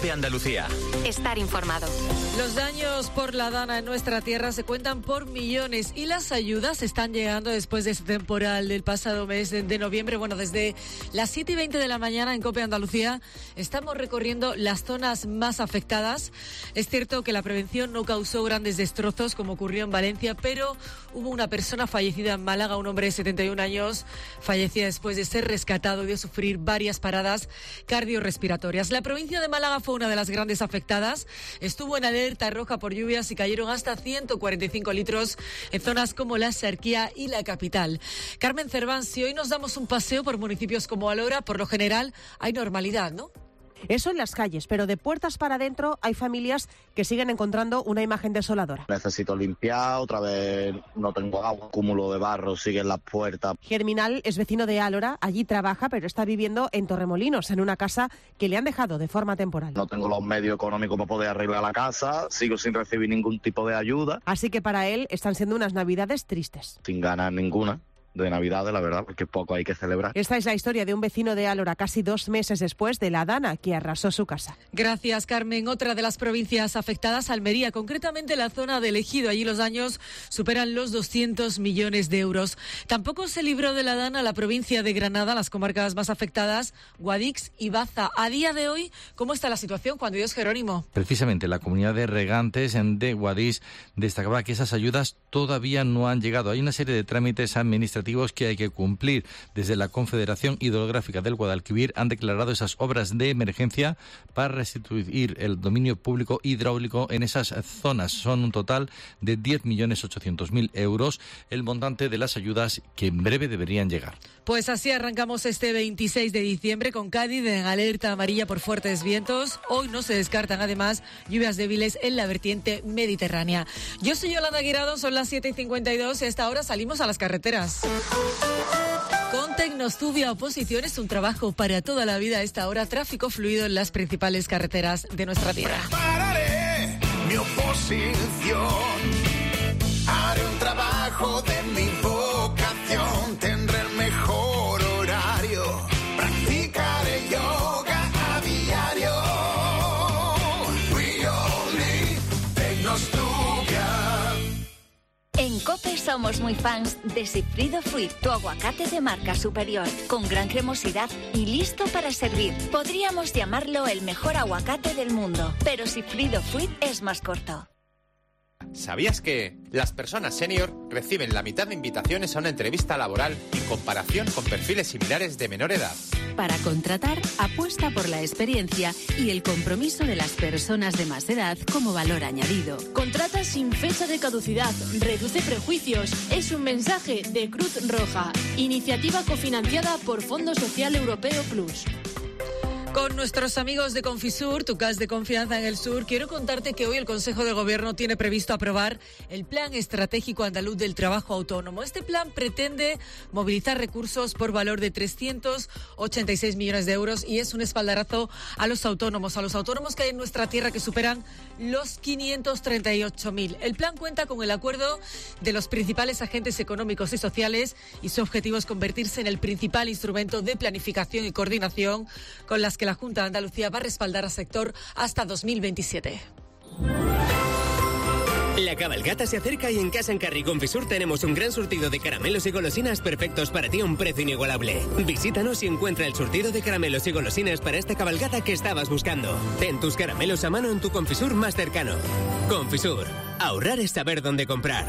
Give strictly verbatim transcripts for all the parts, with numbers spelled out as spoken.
COPE Andalucía. Estar informado. Los daños por la Dana en nuestra tierra se cuentan por millones y las ayudas están llegando después de este temporal del pasado mes de noviembre. Bueno, desde las siete y veinte de la mañana en COPE Andalucía estamos recorriendo las zonas más afectadas. Es cierto que la prevención no causó grandes destrozos como ocurrió en Valencia, pero hubo una persona fallecida en Málaga, un hombre de setenta y un años, fallecía después de ser rescatado y de sufrir varias paradas cardiorrespiratorias. La provincia de Málaga fue una de las grandes afectadas. Estuvo en alerta roja por lluvias y cayeron hasta ciento cuarenta y cinco litros en zonas como la Axarquía y la capital. Carmen Cerván, si hoy nos damos un paseo por municipios como Alhora, por lo general hay normalidad, ¿no? Eso en las calles, pero de puertas para adentro hay familias que siguen encontrando una imagen desoladora. Necesito limpiar, otra vez no tengo agua, cúmulo de barro sigue en las puertas. Germinal es vecino de Alhora, allí trabaja, pero está viviendo en Torremolinos, en una casa que le han dejado de forma temporal. No tengo los medios económicos para poder arreglar la casa, sigo sin recibir ningún tipo de ayuda. Así que para él están siendo unas navidades tristes. Sin ganas ninguna de Navidad, la verdad, porque poco hay que celebrar. Esta es la historia de un vecino de Alhora casi dos meses después de la Dana que arrasó su casa. Gracias, Carmen. Otra de las provincias afectadas, Almería, concretamente la zona de Ejido. Allí los daños superan los doscientos millones de euros. Tampoco se libró de la Dana la provincia de Granada, las comarcas más afectadas, Guadix y Baza. A día de hoy, ¿cómo está la situación, Juan de Dios Jerónimo? Precisamente la comunidad de regantes de Guadix destacaba que esas ayudas todavía no han llegado. Hay una serie de trámites administrativos que hay que cumplir. Desde la Confederación Hidrográfica del Guadalquivir han declarado esas obras de emergencia para restituir el dominio público hidráulico en esas zonas. Son un total de diez millones ochocientos mil euros el montante de las ayudas que en breve deberían llegar. Pues así arrancamos este veintiséis de diciembre con Cádiz en alerta amarilla por fuertes vientos. Hoy no se descartan además lluvias débiles en la vertiente mediterránea. Yo soy Yolanda Guirado, son las siete y cincuenta y dos y a esta hora salimos a las carreteras. Con Tecnostubia Oposición es un trabajo para toda la vida. A esta hora, tráfico fluido en las principales carreteras de nuestra tierra. Prepararé mi oposición, haré un trabajo de mi vocación, tendré el mejor horario, practicaré yoga a diario. We all need Tecnostubia. En COPE somos muy fans de Sigfrido Fruit, tu aguacate de marca superior, con gran cremosidad y listo para servir. Podríamos llamarlo el mejor aguacate del mundo, pero Sigfrido Fruit es más corto. ¿Sabías que las personas senior reciben la mitad de invitaciones a una entrevista laboral en comparación con perfiles similares de menor edad? Para contratar, apuesta por la experiencia y el compromiso de las personas de más edad como valor añadido. Contrata sin fecha de caducidad, reduce prejuicios. Es un mensaje de Cruz Roja, iniciativa cofinanciada por Fondo Social Europeo Plus. Con nuestros amigos de Confisur, tu casa de confianza en el sur, quiero contarte que hoy el Consejo de Gobierno tiene previsto aprobar el Plan Estratégico Andaluz del Trabajo Autónomo. Este plan pretende movilizar recursos por valor de trescientos ochenta y seis millones de euros y es un espaldarazo a los autónomos, a los autónomos que hay en nuestra tierra que superan los quinientos treinta y ocho mil. El plan cuenta con el acuerdo de los principales agentes económicos y sociales y su objetivo es convertirse en el principal instrumento de planificación y coordinación con las que la Junta de Andalucía va a respaldar al sector hasta dos mil veintisiete. La cabalgata se acerca y en Casa en Carri Confisur tenemos un gran surtido de caramelos y golosinas perfectos para ti a un precio inigualable. Visítanos y encuentra el surtido de caramelos y golosinas para esta cabalgata que estabas buscando. Ten tus caramelos a mano en tu Confisur más cercano. Confisur. Ahorrar es saber dónde comprar.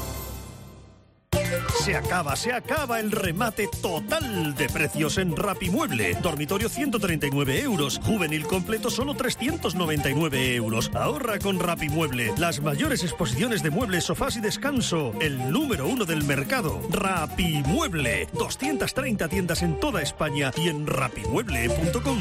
Se acaba, se acaba el remate total de precios en Rapimueble. Dormitorio ciento treinta y nueve euros, juvenil completo solo trescientos noventa y nueve euros. Ahorra con Rapimueble. Las mayores exposiciones de muebles, sofás y descanso. El número uno del mercado. Rapimueble. doscientas treinta tiendas en toda España y en rapimueble punto com.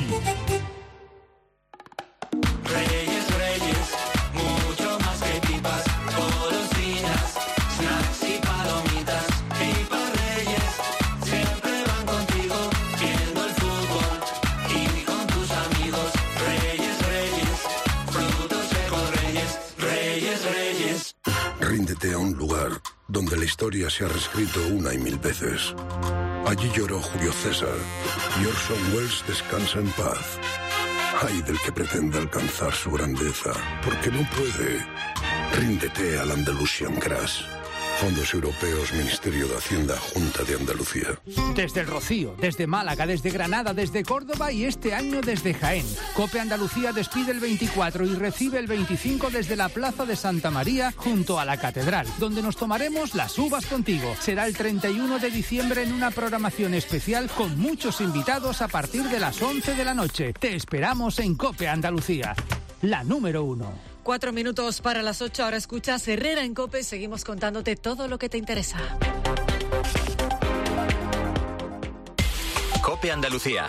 Reyes, Reyes, mucho más que pipas, golosinas, snacks y palomitas. Pipas Reyes, siempre van contigo, viendo el fútbol y con tus amigos. Reyes, Reyes, frutos secos Reyes, Reyes, Reyes. Ríndete a un lugar donde la historia se ha reescrito una y mil veces. Allí lloró Julio César y Orson Welles descansa en paz. Ay del que pretenda alcanzar su grandeza, porque no puede. Ríndete al Andalusian Crash. Fondos Europeos, Ministerio de Hacienda, Junta de Andalucía. Desde el Rocío, desde Málaga, desde Granada, desde Córdoba y este año desde Jaén. COPE Andalucía despide el veinticuatro y recibe el veinticinco desde la Plaza de Santa María junto a la Catedral, donde nos tomaremos las uvas contigo. Será el treinta y uno de diciembre en una programación especial con muchos invitados a partir de las once de la noche. Te esperamos en COPE Andalucía, la número uno. Cuatro minutos para las ocho, ahora escuchas Herrera en COPE, seguimos contándote todo lo que te interesa. COPE Andalucía.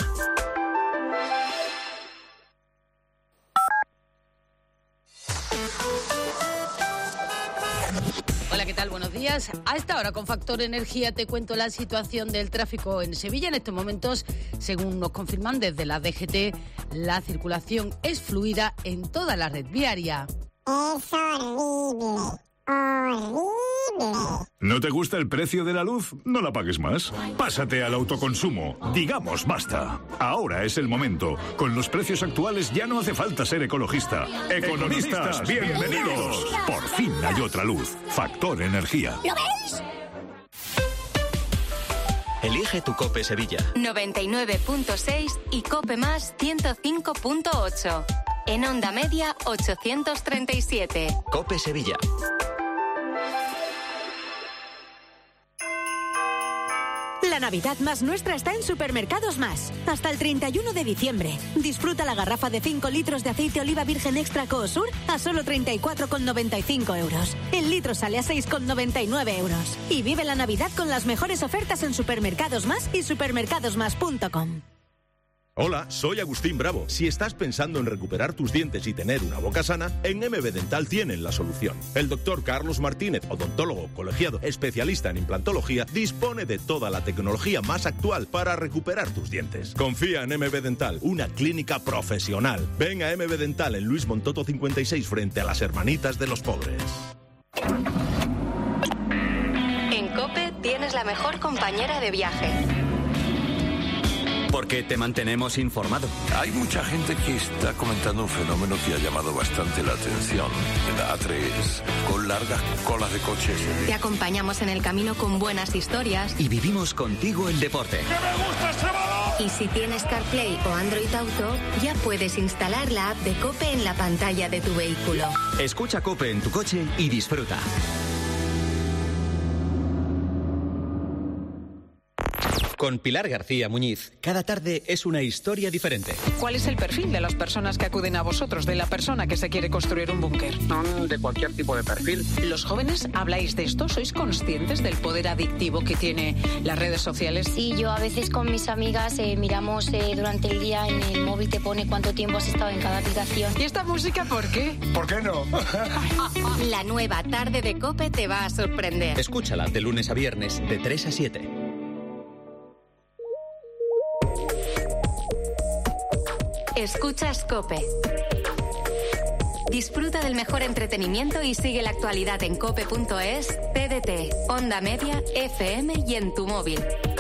Hola, ¿qué tal? Buenos días. A esta hora con Factor Energía te cuento la situación del tráfico en Sevilla. En estos momentos, según nos confirman desde la D G T, la circulación es fluida en toda la red viaria. Es horrible, horrible. ¿No te gusta el precio de la luz? No la pagues más. Pásate al autoconsumo. Digamos basta. Ahora es el momento. Con los precios actuales ya no hace falta ser ecologista. Economistas, bienvenidos. Por fin hay otra luz. Factor Energía. ¿Lo veis? Elige tu COPE Sevilla. noventa y nueve punto seis y COPE más ciento cinco punto ocho. En onda media ochocientos treinta y siete. COPE Sevilla. La Navidad más nuestra está en Supermercados Más. Hasta el treinta y uno de diciembre. Disfruta la garrafa de cinco litros de aceite oliva virgen extra Coosur a solo treinta y cuatro con noventa y cinco euros. El litro sale a seis con noventa y nueve euros. Y vive la Navidad con las mejores ofertas en Supermercados Más y supermercados más punto com. Hola, soy Agustín Bravo. Si estás pensando en recuperar tus dientes y tener una boca sana, en M B Dental tienen la solución. El doctor Carlos Martínez, odontólogo colegiado especialista en implantología, dispone de toda la tecnología más actual para recuperar tus dientes. Confía en M B Dental, una clínica profesional. Ven a M B Dental en Luis Montoto cincuenta y seis frente a las Hermanitas de los Pobres. En COPE tienes la mejor compañera de viaje. Porque te mantenemos informado. Hay mucha gente que está comentando un fenómeno que ha llamado bastante la atención. En la A tres, con largas colas de coches. Te acompañamos en el camino con buenas historias. Y vivimos contigo el deporte. ¡Que me gusta ese balón! Y si tienes CarPlay o Android Auto, ya puedes instalar la app de COPE en la pantalla de tu vehículo. Escucha COPE en tu coche y disfruta. Con Pilar García Muñiz, cada tarde es una historia diferente. ¿Cuál es el perfil de las personas que acuden a vosotros, de la persona que se quiere construir un búnker? Son de cualquier tipo de perfil. ¿Los jóvenes habláis de esto? ¿Sois conscientes del poder adictivo que tiene las redes sociales? Sí, yo a veces con mis amigas eh, miramos eh, durante el día en el móvil, te pone cuánto tiempo has estado en cada aplicación. ¿Y esta música por qué? ¿Por qué no? La nueva tarde de COPE te va a sorprender. Escúchala de lunes a viernes de tres a siete. Escuchas COPE. Disfruta del mejor entretenimiento y sigue la actualidad en cope punto es, T D T, Onda Media, F M y en tu móvil.